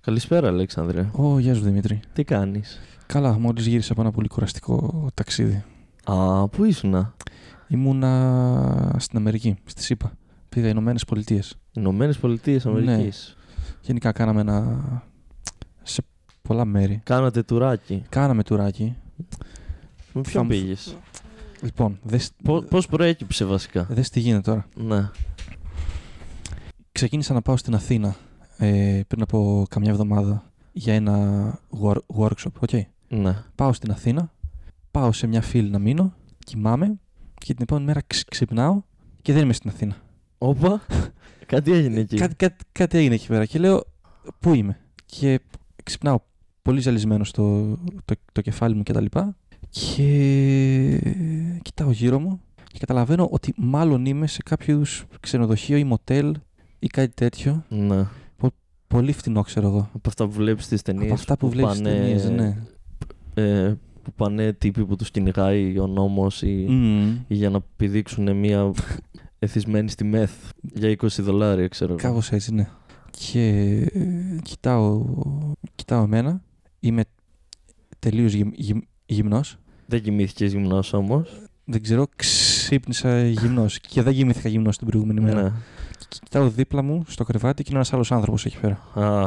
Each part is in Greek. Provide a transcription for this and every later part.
Καλησπέρα, Αλέξανδρε. Γεια σου, Δημήτρη. Τι κάνεις? Καλά, μόλις γύρισα από ένα πολύ κουραστικό ταξίδι. Πού ήσουνα? Ήμουνα στην Αμερική, στη ΣΥΠΑ. Πήγα Ηνωμένες Πολιτείες. Ηνωμένες Πολιτείες Αμερικής. Ναι. Γενικά κάναμε σε πολλά μέρη. Κάνατε τουράκι. Κάναμε τουράκι. Με ποιον πήγες? Λοιπόν, Πώς προέκυψε βασικά? δες τι γίνεται τώρα. Ναι. Ξεκίνησα να πάω στην Αθήνα πριν από καμιά εβδομάδα για ένα workshop. Okay. Ναι. Πάω στην Αθήνα, πάω σε μια φίλη να μείνω, κοιμάμαι και την επόμενη μέρα ξυπνάω και δεν είμαι στην Αθήνα. Όπα, κάτι έγινε εκεί. Κάτι έγινε εκεί πέρα και λέω πού είμαι. Και ξυπνάω πολύ ζαλισμένο το κεφάλι μου κτλ. Και κοιτάω γύρω μου και καταλαβαίνω ότι μάλλον είμαι σε κάποιο είδους ξενοδοχείο ή μοτέλ ή κάτι τέτοιο. Ναι. Πολύ φτηνό, ξέρω εγώ. Από αυτά που βλέπεις στις ταινίες. Από αυτά που βλέπεις στις ταινίες, ναι. Που πάνε τύποι που τους κυνηγάει ο νόμος ή για να πηδήξουν μια εθισμένη στη μεθ για $20, ξέρω εγώ. Κάπως έτσι, ναι. Και κοιτάω εμένα. Είμαι τελείως γυμνός. Δεν κοιμήθηκες γυμνός όμως? Δεν ξέρω, ξύπνησα γυμνός. Και δεν κοιμήθηκα γυμνός την προηγούμενη μέρα. Ναι. Κοιτάω δίπλα μου στο κρεβάτι και είναι ένας άλλος άνθρωπος εκεί πέρα.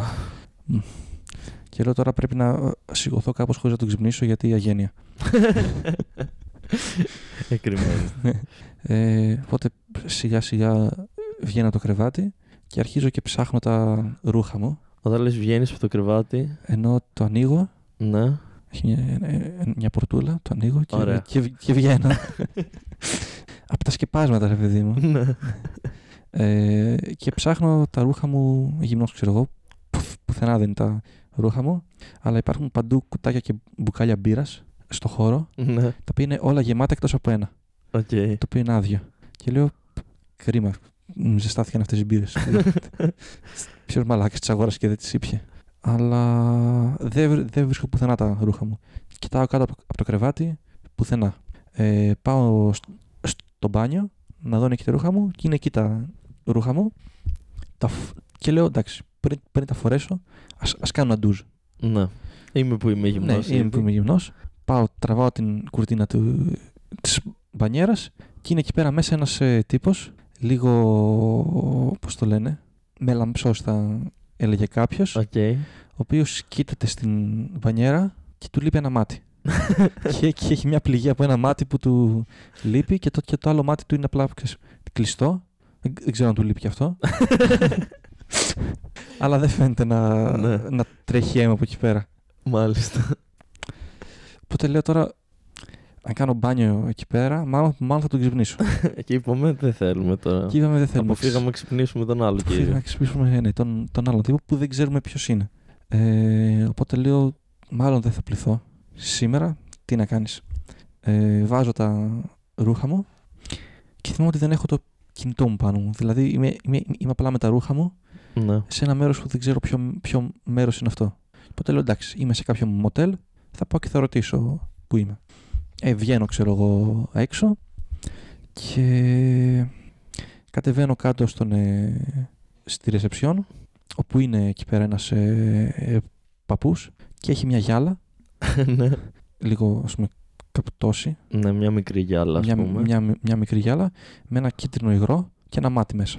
Και λέω τώρα πρέπει να σηκωθώ κάπως χωρίς να τον ξυπνήσω γιατί η αγένεια. Εκκριμένο. Οπότε σιγά σιγά βγαίνω από το κρεβάτι και αρχίζω και ψάχνω τα ρούχα μου. Όταν λες βγαίνεις από το κρεβάτι. Ενώ το ανοίγω. Ναι. Έχει μια πορτούλα, το ανοίγω και βγαίνω. Από τα σκεπάσματα, ρε παιδί μου. Ναι. Και ψάχνω τα ρούχα μου γυμνός, ξέρω εγώ. Πουθενά δεν είναι τα ρούχα μου. Αλλά υπάρχουν παντού κουτάκια και μπουκάλια μπύρας στο χώρο. Ναι. Τα οποία είναι όλα γεμάτα εκτός από ένα. Okay. Το οποίο είναι άδειο. Και λέω, κρίμα, μου ζεστάθηκαν αυτές οι μπύρες. Ποιος μαλάκας τις αγόρασε και δεν τις ήπιε. Αλλά δεν βρίσκω πουθενά τα ρούχα μου. Κοιτάω κάτω από το κρεβάτι, πουθενά. Πάω στο μπάνιο να δω αν έχει τα ρούχα μου και είναι εκεί τα ρούχα μου. Και λέω, εντάξει, πριν τα φορέσω, ας κάνω ένα ντουζ. Ναι. Είμαι που είμαι γυμνός. Ναι, είμαι που είμαι γυμνός. Πάω, τραβάω την κουρτίνα της μπανιέρας και είναι εκεί πέρα μέσα ένας τύπος, λίγο, πώς το λένε, μελαμψός θα έλεγε κάποιος, Okay. ο οποίος κοίταται στην μπανιέρα και του λείπει ένα μάτι. και έχει μια πληγή από ένα μάτι που του λείπει και το άλλο μάτι του είναι απλά κλειστό. Δεν ξέρω αν του λείπει και αυτό. Αλλά δεν φαίνεται να τρέχει αίμα από εκεί πέρα. Μάλιστα. Οπότε λέω τώρα, αν κάνω μπάνιο εκεί πέρα, μάλλον θα τον ξυπνήσω. Και είπαμε δεν θέλουμε τώρα. Και είπαμε δεν θέλουμε. Αποφύγαμε να ξυπνήσουμε τον άλλο κύριο. Αποφύγαμε να ξυπνήσουμε τον άλλο τύπο που δεν ξέρουμε ποιος είναι. Οπότε λέω, μάλλον δεν θα πληθώ σήμερα. Τι να κάνεις. Βάζω τα ρούχα μου και θυμάμαι ότι δεν έχω το κινητό μου πάνω μου. Δηλαδή είμαι απλά με τα ρούχα μου, ναι, σε ένα μέρος που δεν ξέρω ποιο μέρος είναι αυτό. Οπότε λέω, εντάξει, είμαι σε κάποιο μοτέλ, θα πάω και θα ρωτήσω πού είμαι. Βγαίνω, ξέρω εγώ, έξω και κατεβαίνω κάτω στη ρεσεψιόν, όπου είναι εκεί πέρα ένας παππούς και έχει μια γυάλα, λίγο, ας πούμε, καπτώσει. Ναι, μια μικρή γυάλα, ας πούμε. Μια μικρή γυάλα με ένα κίτρινο υγρό και ένα μάτι μέσα.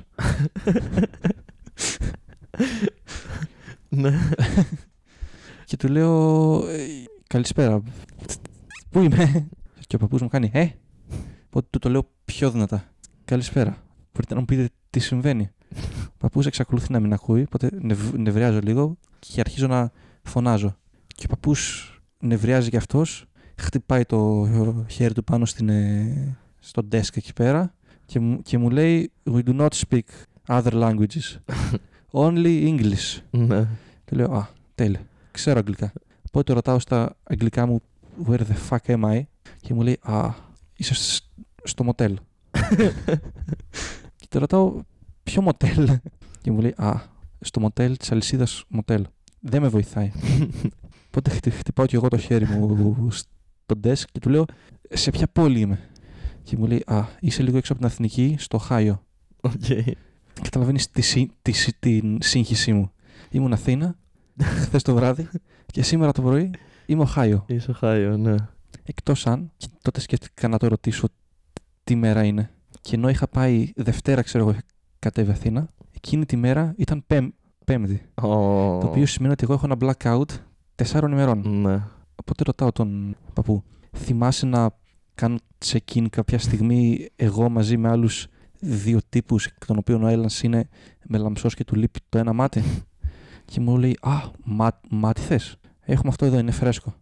Ναι. Και του λέω, καλησπέρα, πού είμαι? Και ο παππούς μου κάνει, Οπότε του το λέω πιο δυνατά. Καλησπέρα, μπορείτε να μου πείτε τι συμβαίνει? Ο παππούς εξακολουθεί να μην ακούει, οπότε νευριάζω λίγο και αρχίζω να φωνάζω. Και ο παππούς νευριάζει κι αυτός, χτυπάει το χέρι του πάνω στο desk εκεί πέρα και μου λέει, we do not speak other languages, only English. Ναι. Του λέω, τέλεια, ξέρω αγγλικά. Οπότε το ρωτάω στα αγγλικά μου, where the fuck am I? Και μου λέει, είσαι στο μοτέλ. Και το ρωτάω, ποιο μοτέλ? Και μου λέει, στο μοτέλ της αλυσίδας μοτέλ. Δεν με βοηθάει. Οπότε χτυπάω και εγώ το χέρι μου στο desk και του λέω, σε ποια πόλη είμαι? Και μου λέει, είσαι λίγο έξω από την Αθηνική, στο Οχάιο. Okay. Καταλαβαίνεις την σύγχυσή μου. Ήμουν Αθήνα, χθες το βράδυ και σήμερα το πρωί είμαι Οχάιο. Είσαι Οχάιο, ναι. Εκτός αν, και τότε σκέφτηκα να το ρωτήσω τι μέρα είναι. Και ενώ είχα πάει Δευτέρα, ξέρω εγώ, κατέβει Αθήνα, εκείνη τη μέρα ήταν Πέμπτη. Το οποίο σημαίνει ότι εγώ έχω ένα blackout 4 ημερών. Ναι. Οπότε ρωτάω τον παππού, θυμάσαι να κάνω check-in κάποια στιγμή εγώ μαζί με άλλους 2 τύπους, εκ των οποίων ο Έλλανας είναι μελαμψός και του λείπει το ένα μάτι? Και μου λέει, μάτι θες? Έχουμε αυτό εδώ, είναι φρέσκο.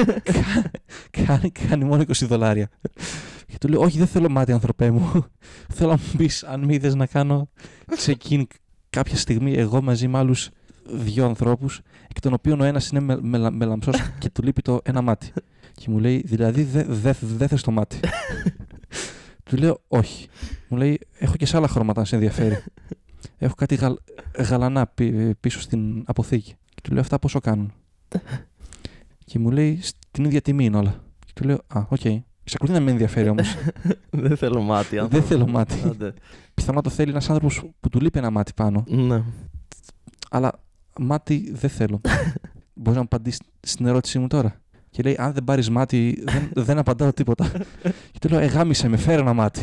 Κάνει μόνο $20. Και του λέω, όχι, δεν θέλω μάτι, ανθρωπέ μου. Θέλω να μου πεις αν μη είδες να κάνω check-in κάποια στιγμή εγώ μαζί με άλλους 2 ανθρώπους, εκ των οποίων ο ένας είναι μελαμψός και του λείπει το ένα μάτι. Και μου λέει, δηλαδή δεν θες το μάτι? Του λέω, όχι. Μου λέει, έχω και σε άλλα χρώματα αν σε ενδιαφέρει. Έχω κάτι γαλανά πίσω στην αποθήκη. Και του λέω, αυτά πόσο κάνουν? Και μου λέει, στην ίδια τιμή είναι όλα. Και του λέω, οκ. Εξακολουθεί να με ενδιαφέρει όμως. Δεν θέλω μάτι. Δεν θέλω μάτι. Πιθανόν να το θέλει ένας άνθρωπος που του λείπει ένα μάτι πάνω. Ναι. Αλλά μάτι δεν θέλω. Μπορείς να μου απαντήσεις στην ερώτησή μου τώρα? Και λέει, αν δεν πάρεις μάτι, δεν απαντάω τίποτα. Και του λέω, γάμισε με, φέρε ένα μάτι.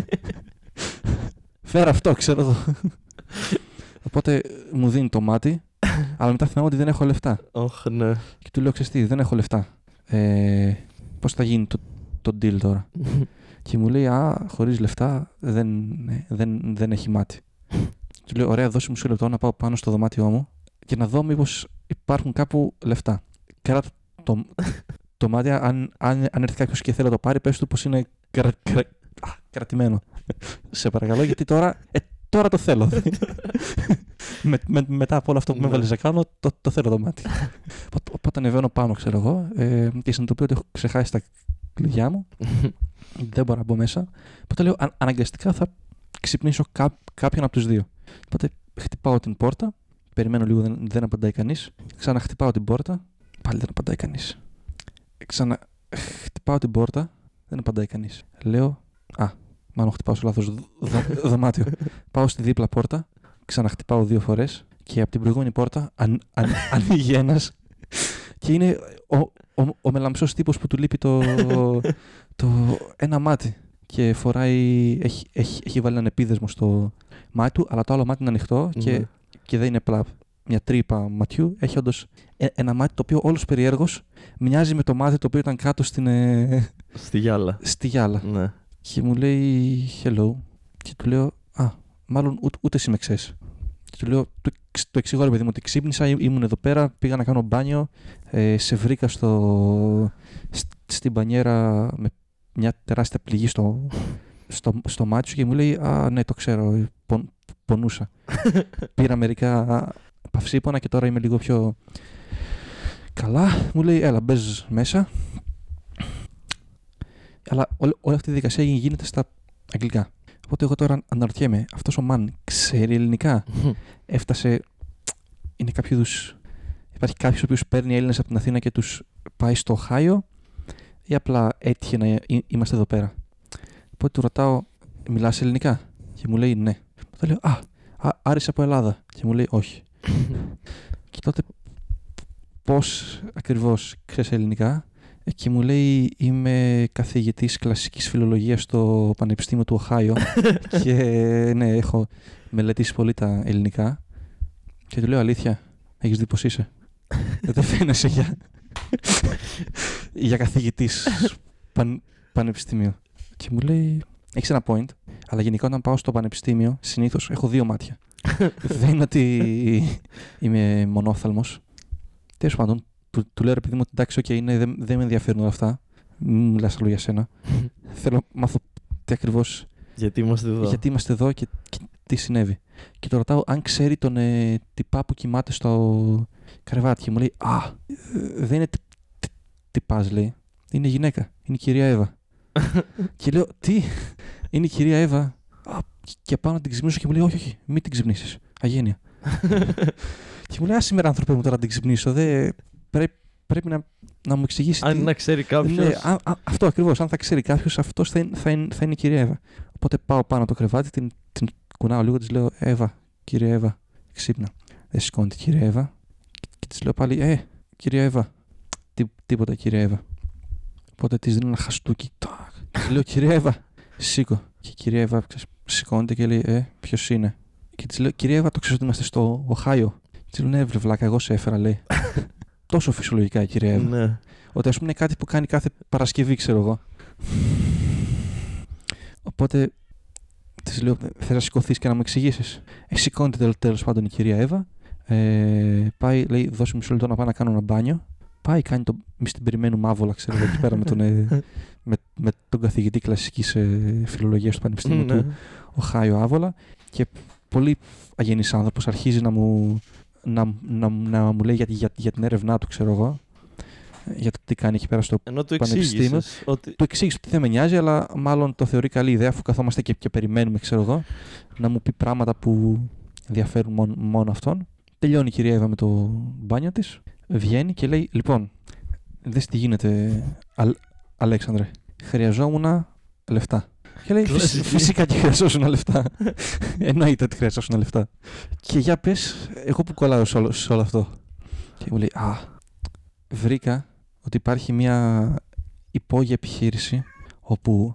Φέρε αυτό, ξέρω εγώ. Οπότε μου δίνει το μάτι, αλλά μετά θυμάμαι ότι δεν έχω λεφτά. Ναι. Και του λέω, ξέρεις τι, δεν έχω λεφτά. Πώς θα γίνει το deal τώρα? Και μου λέει, χωρίς λεφτά δεν έχει μάτι. Του λέω, ωραία, δώσε μου μισό λεπτό να πάω πάνω στο δωμάτιό μου και να δω μήπως υπάρχουν κάπου λεφτά. Κράτα το μάτι, αν έρθει κάποιος και θέλει να το πάρει, πες του πως είναι κρατημένο. Σε παρακαλώ, γιατί τώρα το θέλω. Μετά από όλο αυτό που με έβαλες να κάνω, το θέλω το μάτι. Οπότε ανεβαίνω πάνω, ξέρω εγώ, και συνειδητοποιώ ότι έχω ξεχάσει τα κλειδιά μου. Δεν μπορώ να μπω μέσα. Οπότε λέω, αναγκαστικά θα ξυπνήσω κάποιον από τους 2. Οπότε χτυπάω την πόρτα, περιμένω λίγο, δεν απαντάει κανείς. Ξαναχτυπάω την πόρτα, πάλι δεν απαντάει κανείς. Ξαναχτυπάω την πόρτα, δεν απαντάει κανείς. Λέω, μάλλον χτυπάω στο λάθος δωμάτιο. Πάω στη δίπλα πόρτα, ξαναχτυπάω 2 φορές και από την προηγούμενη πόρτα ανοίγει ένας και είναι ο μελαμψός τύπος που του λείπει το ένα μάτι και φοράει, έχει βάλει έναν επίδεσμο στο μάτι του, αλλά το άλλο μάτι είναι ανοιχτό και δεν είναι απλά μια τρύπα ματιού. Έχει όντως ένα μάτι το οποίο όλος περιέργως μοιάζει με το μάτι το οποίο ήταν κάτω στη γυάλα. Ναι. Και μου λέει hello και του λέω μάλλον ούτε εσύ με ξέρεις. Και του λέω, το εξηγώ ρε παιδί μου ότι ξύπνησα, ήμουν εδώ πέρα, πήγα να κάνω μπάνιο, σε βρήκα στην μπανιέρα με μια τεράστια πληγή στο μάτι σου και μου λέει ναι το ξέρω, πονούσα. Πήρα μερικά παυσίπονα και τώρα είμαι λίγο πιο καλά. Μου λέει έλα μπες μέσα. Αλλά όλη αυτή η διαδικασία γίνεται στα αγγλικά. Οπότε εγώ τώρα αναρωτιέμαι, αυτός ο Μαν ξέρει ελληνικά? Έφτασε, είναι κάποιο είδους, υπάρχει κάποιος ο οποίος παίρνει Έλληνες από την Αθήνα και τους πάει στο Οχάιο ή απλά έτυχε να είμαστε εδώ πέρα? Οπότε του ρωτάω, μιλάς ελληνικά? Και μου λέει ναι. Τότε λέω, άρα είσαι από Ελλάδα? Και μου λέει όχι. Και τότε πώς ακριβώς ξέρεις ελληνικά? Και μου λέει, είμαι καθηγητής κλασικής φιλολογίας στο Πανεπιστήμιο του Οχάιο και ναι, έχω μελετήσει πολύ τα ελληνικά. Και του λέω, αλήθεια, έχεις δει πως είσαι? Δεν φαίνεσαι για καθηγητής πανεπιστήμιο. Και μου λέει, έχεις ένα point, αλλά γενικά όταν πάω στο πανεπιστήμιο, συνήθως έχω 2 μάτια. Δεν είναι ότι είμαι μονόφθαλμος. Τέλος πάντων, του λέω ρε παιδί μου ότι εντάξει, δεν με ενδιαφέρουν όλα αυτά. Μην μιλάς άλλο για σένα. Θέλω να μάθω τι ακριβώς. Γιατί είμαστε εδώ και τι συνέβη. Και το ρωτάω αν ξέρει τον τυπά που κοιμάται στο κρεβάτι. Και μου λέει, δεν είναι τυπάς, λέει. Είναι γυναίκα. Είναι η κυρία Εύα. Και λέω, τι, είναι η κυρία Εύα? Και πάω να την ξυπνήσω και μου λέει, όχι, μην την ξυπνήσεις. Αγένεια. Και μου λέει, σήμερα άνθρωπε μου τώρα να την ξυπνήσω. Πρέπει να μου εξηγήσει. Αν να ξέρει κάποιος. Ναι, αυτό ακριβώς. Αν θα ξέρει κάποιος, αυτός θα είναι η κυρία Εύα. Οπότε πάω πάνω το κρεβάτι, την κουνάω λίγο, της λέω, Εύα, κυρία Εύα, ξύπνα. Δεν σηκώνει την κυρία Εύα. Και της λέω πάλι, κυρία Εύα. Τίποτα, κυρία Εύα. Οπότε της δίνω ένα χαστούκι. Και της λέω, κυρία Εύα, σήκω. Και η κυρία Εύα σηκώνεται και λέει, ποιος είναι? Και της λέω, κυρία Εύα, το ξέρεις ότι είμαστε στο Οχάιο? Της λέω, ναι, βλάκα, εγώ σε έφερα, λέει. Τόσο φυσιολογικά η κυρία Εύα. Ναι. Ότι ας πούμε είναι κάτι που κάνει κάθε Παρασκευή, ξέρω εγώ. Οπότε της λέω, θες να σηκωθείς και να μου εξηγήσεις? Σηκώνεται τέλος πάντων η κυρία Εύα. Πάει, λέει, δώσε μισό λεπτό να πάω να κάνω ένα μπάνιο. Πάει, κάνει το. Εμείς την περιμένουμε άβολα, ξέρω εγώ, εκεί πέρα με τον καθηγητή κλασικής φιλολογίας του Πανεπιστημίου του Οχάιο άβολα. Και πολύ αγενής άνθρωπος αρχίζει να μου λέει για την έρευνά του, ξέρω εγώ. Για το τι κάνει εκεί πέρα στο Πανεπιστήμιο. Του εξήγησε ότι δεν με νοιάζει, αλλά μάλλον το θεωρεί καλή ιδέα, αφού καθόμαστε και περιμένουμε, ξέρω εγώ, να μου πει πράγματα που ενδιαφέρουν μόνο αυτόν. Τελειώνει η κυρία Εύα με το μπάνιο της, βγαίνει και λέει, λοιπόν, δες τι γίνεται, Αλέξανδρε, χρειαζόμουν λεφτά. Και λέει, φυσικά και χρειαζόσουν λεφτά. Εννοείται ότι χρειαζόσουν λεφτά. Και για πες, εγώ που κολλάω σε όλο αυτό? Και μου λέει, βρήκα ότι υπάρχει μια υπόγεια επιχείρηση όπου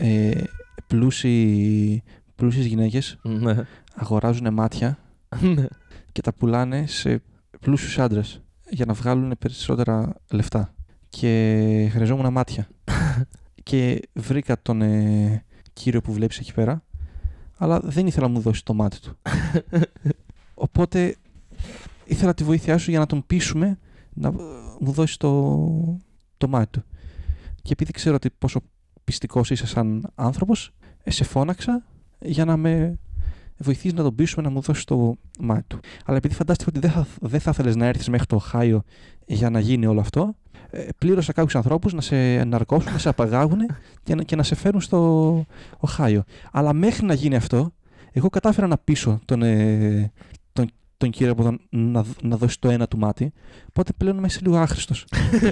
πλούσιες γυναίκες αγοράζουν μάτια και τα πουλάνε σε πλούσιους άντρες για να βγάλουν περισσότερα λεφτά. Και χρειαζόμουν μάτια. Και βρήκα τον κύριο που βλέπεις εκεί πέρα, αλλά δεν ήθελα να μου δώσει το μάτι του. Οπότε ήθελα τη βοήθειά σου για να τον πείσουμε να μου δώσει το μάτι του. Και επειδή ξέρω ότι πόσο πιστικός είσαι σαν άνθρωπος, σε φώναξα για να με βοηθήσει να τον πείσουμε να μου δώσει το μάτι του. Αλλά επειδή φαντάστηκα ότι δεν θα ήθελες να έρθεις μέχρι το Οχάιο για να γίνει όλο αυτό, πλήρωσα κάποιους ανθρώπους να σε ναρκώσουν, να σε απαγάγουν και να σε φέρουν στο Οχάιο. Αλλά μέχρι να γίνει αυτό, εγώ κατάφερα να πείσω τον κύριο από να δώσει το ένα του μάτι, οπότε πλέον είμαι λίγο άχρηστος.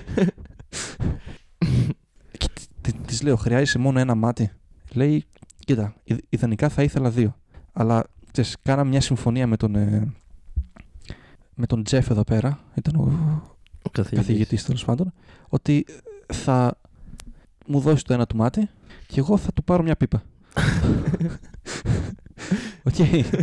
Και της λέω, χρειάζεσαι μόνο ένα μάτι? Λέει, κοίτα, ιδανικά θα ήθελα 2. Αλλά κάναμε μια συμφωνία με τον Τζεφ εδώ πέρα, ήταν ο καθηγητής τέλος πάντων, ότι θα μου δώσει το ένα του μάτι και εγώ θα του πάρω μια πίπα. Οκ.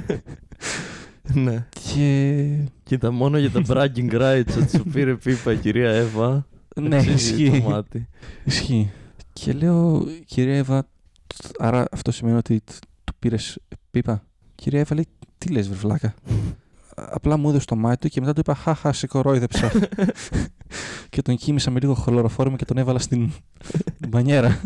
Ναι. Και... Κοίτα, μόνο για τα bragging rights ότι σου πήρε πίπα η κυρία Εύα. Ναι, ισχύει. Και λέω, κυρία Εύα, άρα αυτό σημαίνει ότι του πήρες πίπα? Κυρία Εύα λέει, τι λες, βρεβλάκα? Απλά μου έδωσε το μάτι του και μετά του είπα, χαχα, σε κορόιδεψα. Και τον κοίμησα με λίγο χλωροφόρμο και τον έβαλα στην μπανιέρα.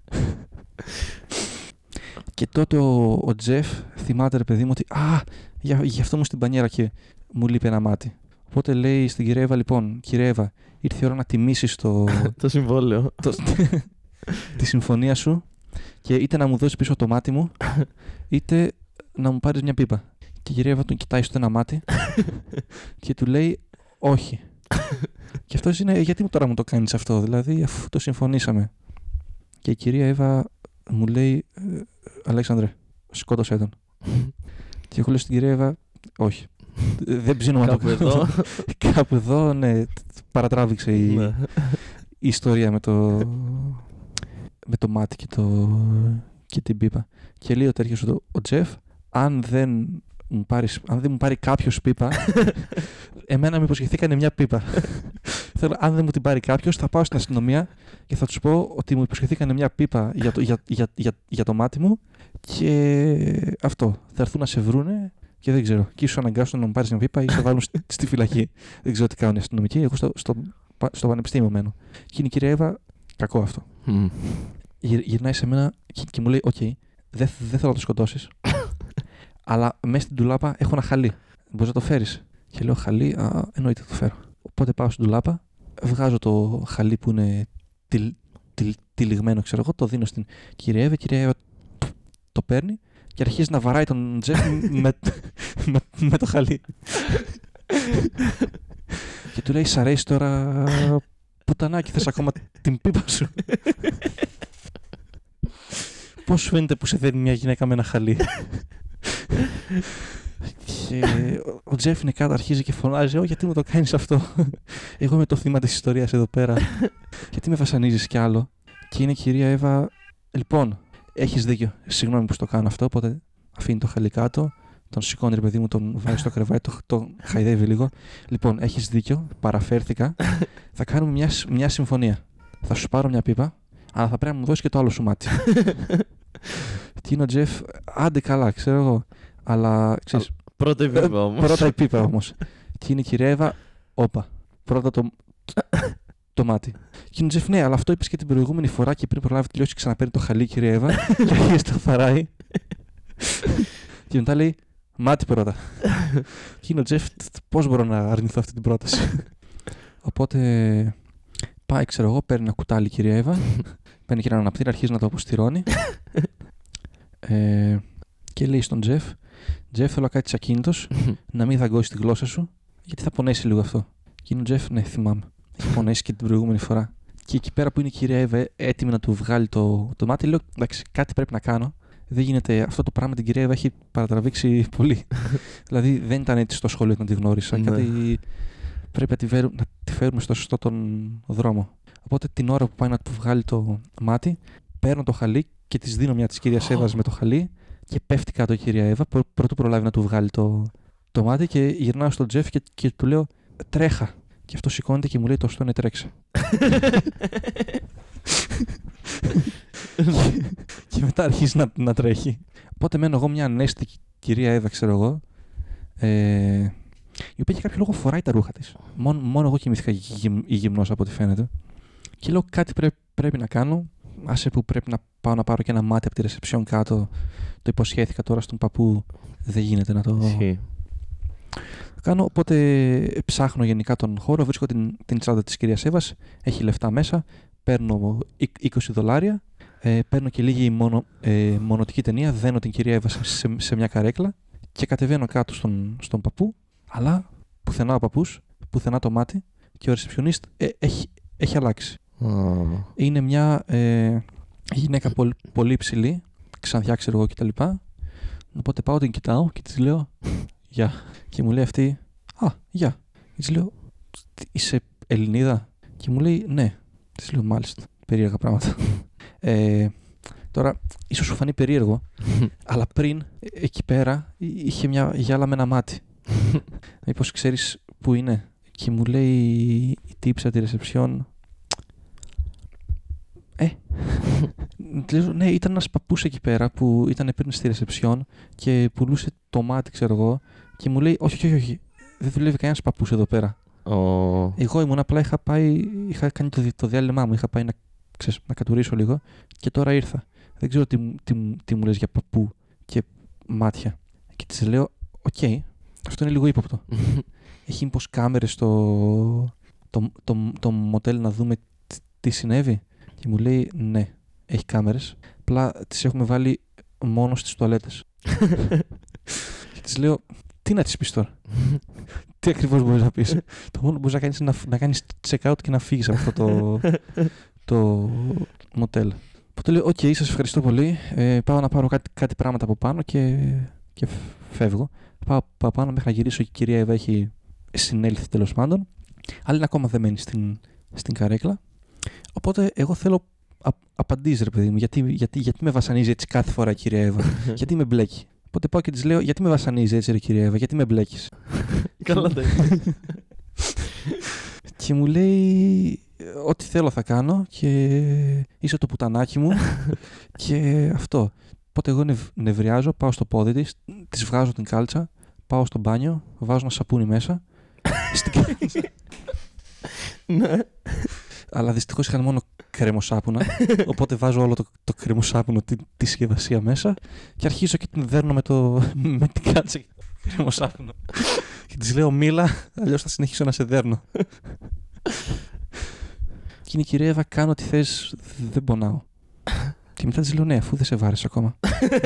Και τότε ο Τζεφ θυμάται, ρε παιδί μου, ότι γι' αυτό μου στην μπανιέρα και μου λείπει ένα μάτι. Οπότε λέει στην κυρία Εύα, λοιπόν, κυρία Εύα, ήρθε η ώρα να τιμήσεις το συμβόλαιο. Τη συμφωνία σου και είτε να μου δώσεις πίσω το μάτι μου, είτε να μου πάρεις μια πίπα. Και η κυρία Εύα τον κοιτάει στο ένα μάτι και του λέει, όχι. Και αυτός είναι, γιατί τώρα μου το κάνεις αυτό, δηλαδή, αφού το συμφωνήσαμε? Και η κυρία Εύα μου λέει, Αλέξανδρε, σκότωσέ τον. Και εγώ λέω στην κυρία Εύα, όχι. Δεν ψήνω να το κάνω. Κάπου εδώ, ναι, παρατράβηξε η ιστορία με το μάτι και την πίπα. Και λέει ότι έρχεσαι ο Τζεφ, αν δεν μου πάρει κάποιος πίπα, εμένα με υποσχεθήκανε μια πίπα. Αν δεν μου την πάρει κάποιος, θα πάω στην αστυνομία και θα τους πω ότι μου υποσχεθήκανε μια πίπα για το μάτι μου και αυτό. Θα έρθουν να σε βρούνε και δεν ξέρω. Και ίσως αναγκάσουν να μου πάρεις μια πίπα ή θα βάλουν στη φυλακή. Δεν ξέρω τι κάνουν οι αστυνομικοί. Εγώ στο πανεπιστήμιο μένω. Και είναι η κυρία Εύα, κακό αυτό. Γυρνάει σε μένα και μου λέει, οκ, δεν θέλω να το σκοτώσεις. Αλλά μέσα στην ντουλάπα έχω ένα χαλί. Μπορείς να το φέρεις? Και λέω, χαλί, εννοείται το φέρω. Οπότε πάω στην ντουλάπα, βγάζω το χαλί που είναι τυλιγμένο, ξέρω εγώ, το δίνω στην κυρία Εύα. Η κυρία Εύα το παίρνει και αρχίζει να βαράει τον Τζεφ με το χαλί. Και του λέει, σ' αρέσει τώρα, πουτανάκι, θες ακόμα την πίπα σου? Πώς σου φαίνεται που σε δένει μια γυναίκα με ένα χαλί? Και ο Τζεφ είναι κάτω, αρχίζει και φωνάζει: γιατί μου το κάνεις αυτό? Εγώ είμαι το θύμα της ιστορίας εδώ πέρα. Γιατί με βασανίζεις κι άλλο? Και είναι η κυρία Εύα: λοιπόν, έχεις δίκιο. Συγγνώμη που το κάνω αυτό. Οπότε αφήνει το χαλί κάτω, τον σηκώνει, ρε παιδί μου, τον βάζει στο κρεβάτι, τον χαϊδεύει λίγο. Λοιπόν, έχεις δίκιο. Παραφέρθηκα. Θα κάνουμε μια συμφωνία. Θα σου πάρω μια πίπα, αλλά θα πρέπει να μου δώσεις και το άλλο σου μάτι. Και είναι ο Τζεφ: άντε καλά, ξέρω εγώ. Αλλά ξέρεις. Πρώτα η πίπα όμως. Πρώτα η πίπα όμως. Και είναι η κυρία Εύα: όπα. Πρώτα το μάτι. Και είναι ο Τζεφ: ναι, αλλά αυτό είπες και την προηγούμενη φορά και πριν προλάβει τελειώσει, ξαναπαίρνει το χαλί, κυρία Εύα. Και αρχίζει το φαράει. Και μετά λέει: μάτι πρώτα. Και είναι ο Τζεφ: πώς μπορώ να αρνηθώ αυτή την πρόταση? Οπότε πάει, ξέρω εγώ, παίρνει ένα κουτάλι η κυρία Εύα, παίρνει και ένα αναπτήρα, αρχίζει να το αποστηρώνει. Και λέει στον Τζεφ: Τζεφ, θέλω να κάτσεις ακίνητος, να μην δαγκώσεις τη γλώσσα σου, γιατί θα πονέσει λίγο αυτό. Και είναι ο Τζεφ: ναι, θυμάμαι. Έχει πονέσει και την προηγούμενη φορά. Και εκεί πέρα που είναι η κυρία Εύα έτοιμη να του βγάλει το μάτι, λέω: εντάξει, κάτι πρέπει να κάνω. Δεν γίνεται αυτό το πράγμα. Την κυρία Εύα έχει παρατραβήξει πολύ. Δηλαδή δεν ήταν έτσι στο σχολείο όταν τη γνώρισα. Κάτι πρέπει να τη φέρουμε στο σωστό τον δρόμο. Οπότε την ώρα που πάει να του βγάλει το μάτι, παίρνω το χαλί και τη δίνω μια της κυρίας Εύας με το χαλί και πέφτει κάτω η κυρία Εύα πρωτού προλάβει να του βγάλει το μάτι και γυρνάω στον Τζεφ και του λέω: τρέχα. Και αυτό σηκώνεται και μου λέει: το στο είναι τρέξε. Και μετά αρχίζει να τρέχει. Οπότε μένω εγώ μια ανέστη κυρία Εύα, ξέρω εγώ, η οποία για κάποιο λόγο φοράει τα ρούχα της. Μόνο εγώ κοιμήθηκα γυμνός από ό,τι φαίνεται. Και λέω: κάτι πρέπει να κάνω. Άσε που πρέπει να πάω να πάρω και ένα μάτι από τη ρεσεψιόν κάτω. Το υποσχέθηκα τώρα στον παππού. Δεν γίνεται να το κάνω. Οπότε ψάχνω γενικά τον χώρο. Βρίσκω την τσάντα της κυρίας Εύας. Έχει λεφτά μέσα. Παίρνω $20. Παίρνω και λίγη μονοτική ταινία. Δένω την κυρία Εύα σε μια καρέκλα. Και κατεβαίνω κάτω στον παππού. Αλλά πουθενά ο παππούς, πουθενά το μάτι. Και ο ρεσεψιονίστ έχει αλλάξει. Είναι μια γυναίκα πολύ ψηλή, ξανθιά, ξέρω εγώ κτλ. Οπότε πάω, την κοιτάω και της λέω: γεια. Και μου λέει αυτή: γεια. Και της λέω: είσαι Ελληνίδα? Και μου λέει: ναι. Της λέω: μάλιστα, περίεργα πράγματα. Τώρα, ίσως σου φανεί περίεργο, αλλά πριν εκεί πέρα είχε μια γυάλα με ένα μάτι. Μήπως ξέρεις πού είναι? Και μου λέει η τύψα τη ρεσεψιόν: ναι, ήταν ένας παππούς εκεί πέρα που ήταν πριν στη ρεσεψιόν και πουλούσε το μάτι, ξέρω εγώ. Και μου λέει: όχι, δεν δουλεύει κανένας παππούς εδώ πέρα. Εγώ ήμουν απλά, είχα κάνει το διάλειμμά μου, είχα πάει να κατουρίσω λίγο και τώρα ήρθα. Δεν ξέρω τι μου λες για παππού και μάτια. Και της λέω: οκ, αυτό είναι λίγο ύποπτο. Έχει μήπως κάμερες το μοτέλ να δούμε τι συνέβη? Και μου λέει: ναι, έχει κάμερες, απλά τις έχουμε βάλει μόνο στις τουαλέτες. Και της λέω: τι να της πεις τώρα? Τι ακριβώς μπορείς να πεις? Το μόνο που μπορείς να κάνεις είναι να κάνεις check-out και να φύγεις από αυτό το μοτέλ. Οπότε λέω: οκ, σας ευχαριστώ πολύ. Πάω να πάρω κάτι πράγματα από πάνω και φεύγω. Πάω πάνω μέχρι να γυρίσω και η κυρία Εύα έχει συνέλθει τέλος πάντων. Αλλά είναι ακόμα δεμένη στην καρέκλα. Οπότε εγώ θέλω απαντήσεις, ρε παιδί μου. Γιατί με βασανίζει έτσι κάθε φορά η κυρία Εύα? Γιατί με μπλέκει? Οπότε πάω και της λέω: γιατί με βασανίζει έτσι, ρε κυρία Εύα? Γιατί με μπλέκεις? Καλά τα είπες. Και μου λέει: ό,τι θέλω θα κάνω και είσαι το πουτανάκι μου και αυτό. Οπότε εγώ νευριάζω, πάω στο πόδι της βγάζω την κάλτσα, πάω στο μπάνιο, βάζω ένα σαπούνι μέσα. Στην κάλτσα. Ναι. Αλλά δυστυχώς είχαν μόνο κρεμοσάπουνα, οπότε βάζω όλο το κρεμοσάπουνο, τη συσκευασία μέσα και αρχίζω και την δέρνω με την κάλτσα και το κρεμοσάπουνο. Και της λέω: μίλα, αλλιώς θα συνεχίσω να σε δέρνω. Και είναι η κυρία Εύα: κάνω ό,τι θες, δεν πονάω. Και μετά της λέω: ναι, αφού δεν σε βάρεσε ακόμα.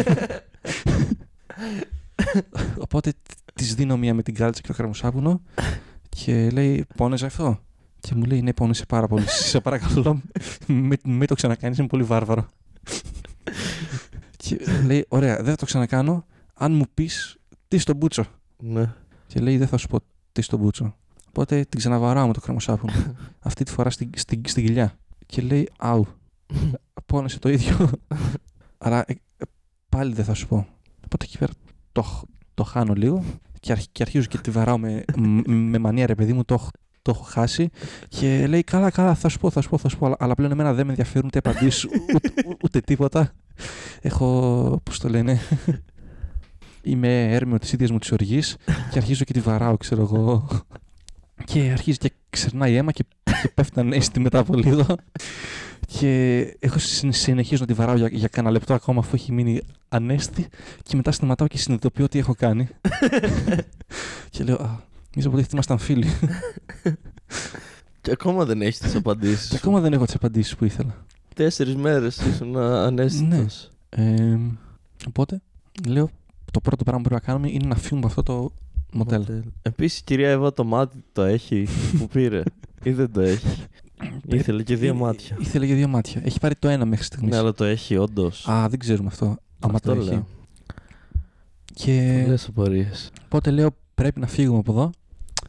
Οπότε της δίνω μία με την κάλτσα και το κρεμοσάπουνο και λέει: πόνεζε αυτό? Και μου λέει: ναι, πόνεσε πάρα πολύ. Σε παρακαλώ, μην το ξανακάνεις, είναι πολύ βάρβαρο. Και λέει: ωραία, δεν θα το ξανακάνω αν μου πεις τι στον μπούτσο. Ναι. Και λέει: δεν θα σου πω τι στον Μπούτσο. Οπότε την ξαναβαράω με το κρεμοσάπουνο. Αυτή τη φορά στην κοιλιά. Και λέει: αου, πόνεσε το ίδιο. Άρα πάλι δεν θα σου πω. Οπότε εκεί πέρα το χάνω λίγο και αρχίζω και τη βαράω με μανία, ρε παιδί μου, το έχω χάσει. Και λέει: καλά, θα σου πω. Αλλά πλέον εμένα δεν με ενδιαφέρουν ούτε απαντήσεις ούτε τίποτα. Έχω, πώς το λένε, είμαι έρμεο της ίδιας μου της οργής και αρχίζω και τη βαράω, ξέρω εγώ. Και αρχίζει και ξερνάει αίμα και πέφτει ανέστη μετά από λίγο. Και έχω συνεχίζω να τη βαράω για κάνα λεπτό ακόμα, αφού έχει μείνει ανέστη. Και μετά σταματάω και συνειδητοποιώ τι έχω κάνει. Και λέω: νομίζω ότι ήμασταν φίλοι. Και ακόμα δεν έχεις τις απαντήσεις. Και ακόμα δεν έχω τις απαντήσεις που ήθελα. 4 μέρες ήσουν ανέστητος. Ναι. Οπότε λέω: το πρώτο πράγμα που πρέπει να κάνουμε είναι να φύγουμε από αυτό το μοτέλ. Επίσης η κυρία Εύα το μάτι το έχει που πήρε ή δεν το έχει? Ήθελε και 2 μάτια. Ήθελε και 2 μάτια. Έχει πάρει το ένα μέχρι στιγμής. Ναι, αλλά το έχει όντως. Δεν ξέρουμε αυτό. Άμα το έχει. Και πολλές απορίες. Οπότε λέω: πρέπει να φύγουμε από εδώ.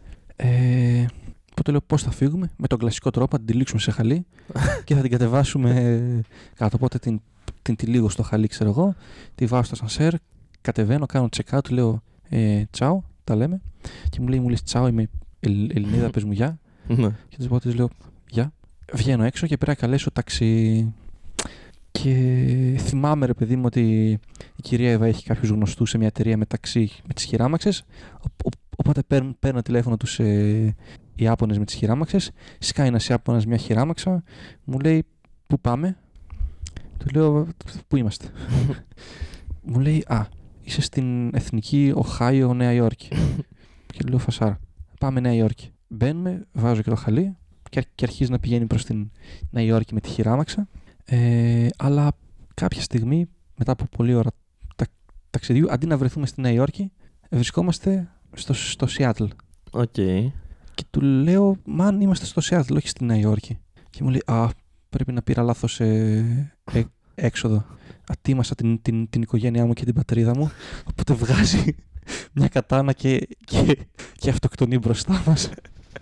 Οπότε λέω: πώς θα φύγουμε? Με τον κλασικό τρόπο, να την τυλίξουμε σε χαλί και θα την κατεβάσουμε κάτω. Οπότε την τυλίγω στο χαλί, ξέρω εγώ. Τη βάζω στο ασανσέρ, κατεβαίνω, κάνω check-out, λέω: τσάου, τα λέμε. Και μου λέει: τσάου, είμαι Ελληνίδα, πες μου γεια. Και της λέω: γεια. Βγαίνω έξω και πρέπει να καλέσω ταξί. Και θυμάμαι, ρε παιδί μου, ότι η κυρία Εύα έχει κάποιους γνωστούς σε μια εταιρεία με ταξί με τις χειράμαξες. Οπότε παίρνω τηλέφωνο τους οι Ιάπωνες με τις χειράμαξες. Σκάει ένας Ιάπωνας μια χειράμαξα. Μου λέει: πού πάμε? Του λέω: πού είμαστε? Μου λέει: είσαι στην Εθνική Οχάιο, Νέα Υόρκη. Και λέω: φασάρα. Πάμε Νέα Υόρκη. Μπαίνουμε, βάζω και το χαλί και αρχίζει να πηγαίνει προς την Νέα Υόρκη με τη χειράμαξα. Αλλά κάποια στιγμή, μετά από πολλή ώρα ταξιδιού, αντί να βρεθούμε στη Νέα Υόρκη, βρισκόμαστε στο Σιάτλ. Okay. Και του λέω: μαν, είμαστε στο Σιάτλ, όχι στη Νέα Υόρκη. Και μου λέει: πρέπει να πήρα λάθος έξοδο. Ατίμασα την οικογένειά μου και την πατρίδα μου. Οπότε βγάζει μια κατάνα και αυτοκτονεί μπροστά μας.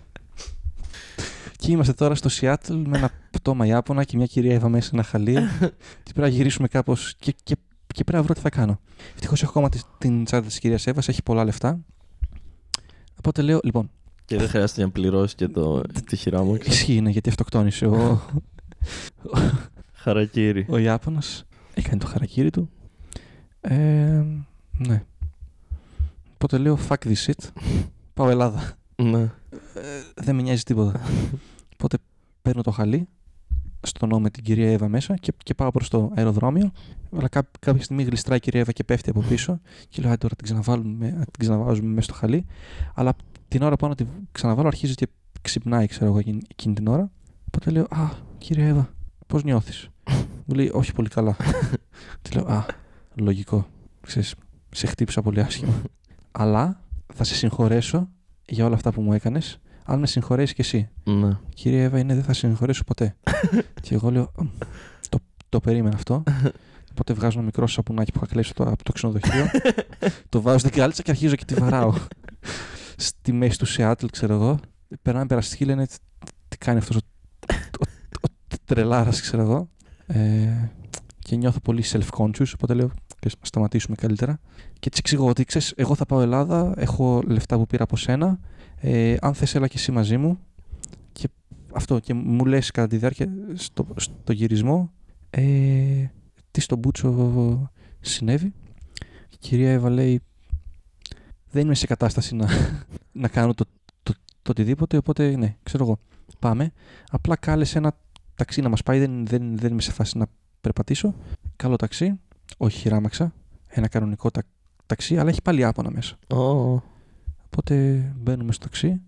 Και είμαστε τώρα στο Σιάτλ με ένα πτώμα Ιάπωνα και μια κυρία Εύα μέσα σε ένα χαλί. Και πρέπει να γυρίσουμε κάπως και πρέπει να βρω τι θα κάνω. Ευτυχώς έχω ακόμα την τσάντα της κυρίας Εύας, έχει πολλά λεφτά. Οπότε λέω: λοιπόν. Και δεν χρειάζεται να πληρώσει και τη χειράμαξη. Ισχύει, ναι, γιατί αυτοκτόνησε ο. Χαρακίρι. Ο Ιάπωνας έκανε το χαρακίρι του. Ναι. Οπότε λέω: fuck this shit. Πάω Ελλάδα. Ναι. Δεν με νοιάζει τίποτα. Οπότε παίρνω το χαλί, στονώ με την κυρία Εύα μέσα και πάω προς το αεροδρόμιο. Αλλά κάποια στιγμή γλιστράει η κυρία Εύα και πέφτει από πίσω. Και λέω: τώρα την ξαναβάζουμε μέσα στο χαλί. Αλλά την ώρα που πάω να την ξαναβάλω, αρχίζει και ξυπνάει, ξέρω εγώ, εκείνη την ώρα. Οπότε λέω: κυρία Εύα, πώς νιώθεις? Μου λέει: όχι πολύ καλά. Τη λέω: λογικό. Ξέρεις, σε χτύπησα πολύ άσχημα. Αλλά θα σε συγχωρέσω για όλα αυτά που μου έκανες, αν με συγχωρέσεις κι εσύ. Ναι. Κυρία Εύα, δεν θα σε συγχωρέσω ποτέ. Και εγώ λέω: το περίμενα αυτό. Οπότε βγάζω ένα μικρό σαπουνάκι που είχα κλέψει από το ξενοδοχείο. Το βάζω στην κάλτσα και αρχίζω και τη βαράω. Στη μέση του Σιάτλ, ξέρω εγώ. Περνάμε περαστικοί, λένε: τι κάνει αυτός ο τρελάρας, ξέρω εγώ. Και νιώθω πολύ self-conscious. Οπότε λέω: να σταματήσουμε καλύτερα. Και της εξηγώ ότι ξέρεις, εγώ θα πάω Ελλάδα, έχω λεφτά που πήρα από σένα. Αν θες, έλα και εσύ μαζί μου. Και αυτό. Και μου λες κατά τη διάρκεια στο γυρισμό τι στον Μπούτσο συνέβη. Η κυρία Εύα λέει: δεν είμαι σε κατάσταση να κάνω το οτιδήποτε. Οπότε ναι, ξέρω εγώ. Πάμε. Απλά κάλεσε ένα ταξί να μας πάει. Δεν είμαι σε φάση να περπατήσω. Καλό ταξί. Όχι χειράμαξα. Ένα κανονικό ταξί, αλλά έχει πάλι Ιάπωνα μέσα. Οπότε μπαίνουμε στο ταξί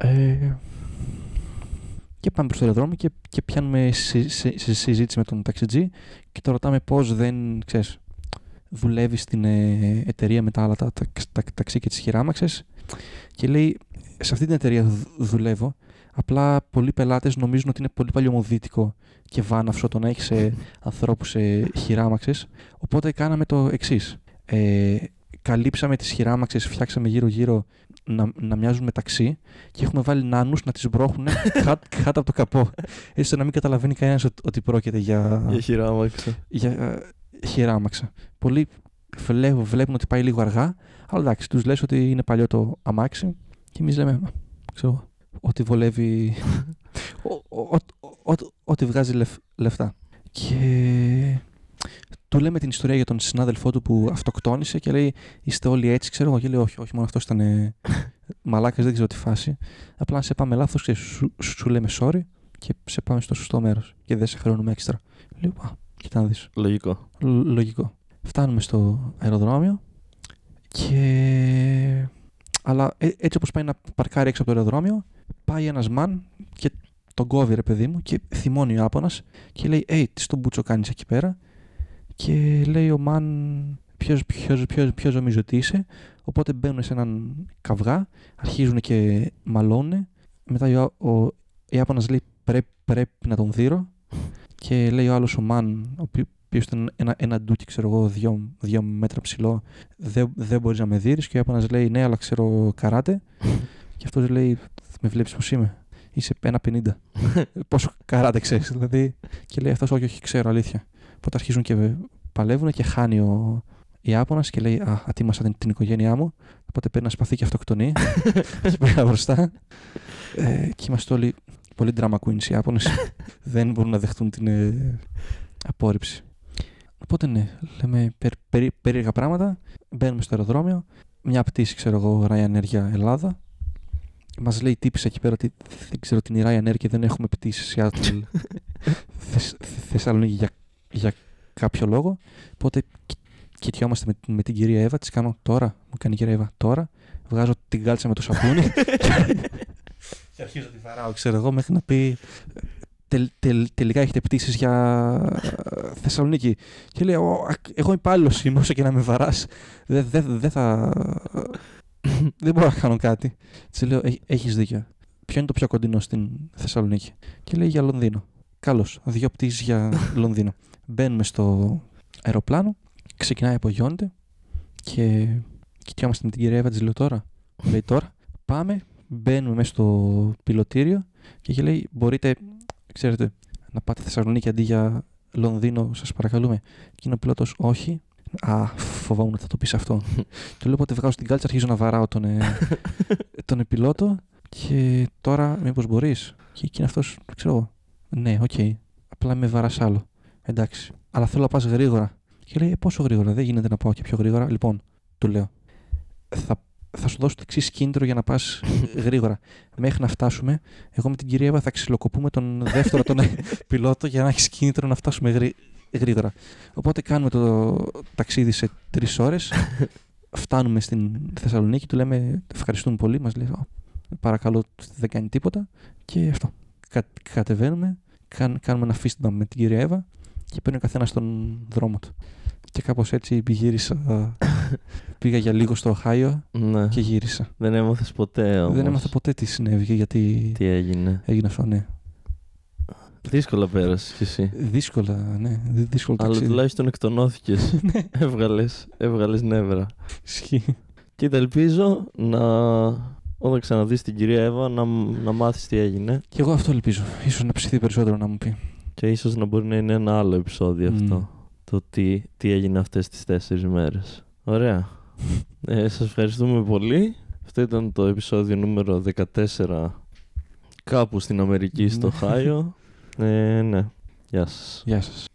και πάμε προς το αεροδρόμιο και πιάνουμε συζήτηση με τον ταξιτζή και το ρωτάμε πώς δεν, ξέρεις, δουλεύει στην εταιρεία με τα άλλα τα ταξί και τις χειράμαξες. Και λέει: σε αυτή την εταιρεία δουλεύω. Απλά πολλοί πελάτες νομίζουν ότι είναι πολύ παλιωμοδίτικο και βάναυσο το να έχεις ανθρώπους χειράμαξες. Οπότε κάναμε το εξής. καλύψαμε τις χειράμαξες, φτιάξαμε γύρω-γύρω να μοιάζουν μεταξύ και έχουμε βάλει νάνους να τις μπρόχουν κάτω από το καπό. Έτσι ώστε να μην καταλαβαίνει κανένας ότι πρόκειται για χειράμαξα. Για χειράμαξα. Πολλοί βλέπουν ότι πάει λίγο αργά, αλλά εντάξει, τους λες ότι είναι παλιό το αμάξι και εμείς λέμε, ξέρω, ότι βολεύει, ότι βγάζει λεφτά. Και του λέμε την ιστορία για τον συνάδελφό του που αυτοκτόνησε και λέει, είστε όλοι έτσι, ξέρω εγώ. Και λέει, όχι, μόνο αυτός ήταν μαλάκας, δεν ξέρω τι φάση. Απλά αν σε πάμε λάθος, σου λέμε sorry και σε πάμε στο σωστό μέρος και δεν σε χρεώνουμε έξτρα. Λέω, κοίτα να δεις. Λογικό. Φτάνουμε στο αεροδρόμιο αλλά έτσι όπως πάει να παρκάρει έξω από το αεροδρόμιο, πάει ένας μαν και τον κόβει, ρε παιδί μου, και θυμώνει ο Ιάπωνας και λέει, τι στον μπούτσο κάνεις εκεί πέρα? Και λέει ο μαν, ποιος νομίζω ότι είσαι? Οπότε μπαίνουν σε έναν καυγά, αρχίζουν και μαλώνουν. Μετά ο Ιάπωνας λέει, πρέπει να τον δείρω. Και λέει ο άλλος ο μαν, ο οποίος ήταν ένα ντούκι, ξέρω εγώ, 2 μέτρα ψηλό, δεν μπορείς να με δείρεις. Και ο Ιάπωνας λέει, ναι, αλλά ξέρω καράτε. Και αυτός λέει, με βλέπεις πως είμαι? Είσαι 1,50. Πόσο καράτε ξέρεις, δηλαδή? Και λέει αυτός, όχι, ξέρω, αλήθεια. Οπότε αρχίζουν και παλεύουν και χάνει ο Ιάπωνας και λέει, ατίμασα την οικογένειά μου. Οπότε παίρνει ένα σπαθί και αυτοκτονεί. Και πήγα μπροστά. Και είμαστε όλοι πολύ drama queens οι Ιάπωνες. Δεν μπορούν να δεχτούν την απόρριψη. Οπότε ναι, λέμε περίεργα πράγματα. Μπαίνουμε στο αεροδρόμιο. Μια πτήση, ξέρω εγώ, Ryanair για Ελλάδα. Μας λέει τύπης εκεί πέρα ότι δεν ξέρω την Ryanair και δεν έχουμε πτήσεις Seattle Θεσσαλονίκη για κάποιο λόγο. Οπότε κοιτιόμαστε με την κυρία Εύα, της κάνω τώρα, μου κάνει η κυρία Εύα τώρα, βγάζω την κάλτσα με το σαπούνι και αρχίζω να τη βαράω, ξέρω εγώ, μέχρι να πει τελικά έχετε πτήσεις για Θεσσαλονίκη. Και λέει, εγώ υπάλληλος είμαι, όσο και να με βαράς, δεν μπορώ να κάνω κάτι. Της λέω, έχεις δίκιο. Ποιο είναι το πιο κοντινό στην Θεσσαλονίκη? Και λέει, για Λονδίνο. Καλώς, 2 πτήσεις για Λονδίνο. Μπαίνουμε στο αεροπλάνο, ξεκινάει, απογειώνεται και κοιτιόμαστε με την κυρία Εύα, της λέω τώρα. Λέει τώρα, πάμε, μπαίνουμε μέσα στο πιλωτήριο και λέει, μπορείτε, ξέρετε, να πάτε Θεσσαλονίκη αντί για Λονδίνο, σας παρακαλούμε. Και είναι ο πιλότος, όχι. Φοβόμουν ότι θα το πεις αυτό. Του λέω, οπότε βγάζω την κάλτσα, αρχίζω να βαράω τον πιλότο και τώρα μήπως μπορείς? Και εκείνο αυτός, ξέρω εγώ, ναι, οκ. Απλά με βαράς άλλο. Εντάξει. Αλλά θέλω να πας γρήγορα. Και λέει, πόσο γρήγορα? Δεν γίνεται να πάω και πιο γρήγορα. Λοιπόν, του λέω, θα σου δώσω το εξής κίνητρο για να πας γρήγορα. Μέχρι να φτάσουμε, εγώ με την κυρία Εύα θα ξυλοκοπούμε τον δεύτερο τον πιλότο για να έχεις κίνητρο να φτάσουμε γρήγορα. Οπότε κάνουμε το ταξίδι σε 3 ώρες. Φτάνουμε στην Θεσσαλονίκη, του λέμε, ευχαριστούμε πολύ. Μας λέει, παρακαλώ, δεν κάνει τίποτα. Και αυτό. Κατεβαίνουμε, κάνουμε ένα fist bump με την κυρία Εύα και παίρνει ο καθένας στον δρόμο του. Και κάπως έτσι γύρισα. Πήγα για λίγο στο Οχάιο και γύρισα. Δεν έμαθες ποτέ όμως? Δεν έμαθα ποτέ τι συνέβη και γιατί. Τι έγινε? Έγινε αυτό, ναι. Δύσκολα πέρασες κι εσύ. Δύσκολα, ναι. Δύσκολο αλλά ταξίδι. τουλάχιστον εκτονώθηκες. Έβγαλες νεύρα. Ισχύει. Κοίτα, ελπίζω όταν ξαναδείς την κυρία Εύα να μάθεις τι έγινε. Και εγώ αυτό ελπίζω. Ίσως να ψηθεί περισσότερο να μου πει. Και ίσως να μπορεί να είναι ένα άλλο επεισόδιο αυτό. Το τι έγινε αυτές τις 4 μέρες. Ωραία. Σας ευχαριστούμε πολύ. Αυτό ήταν το επεισόδιο νούμερο 14 κάπου στην Αμερική, στο Οχάιο. Ναι. Γεια σας. Γεια σας.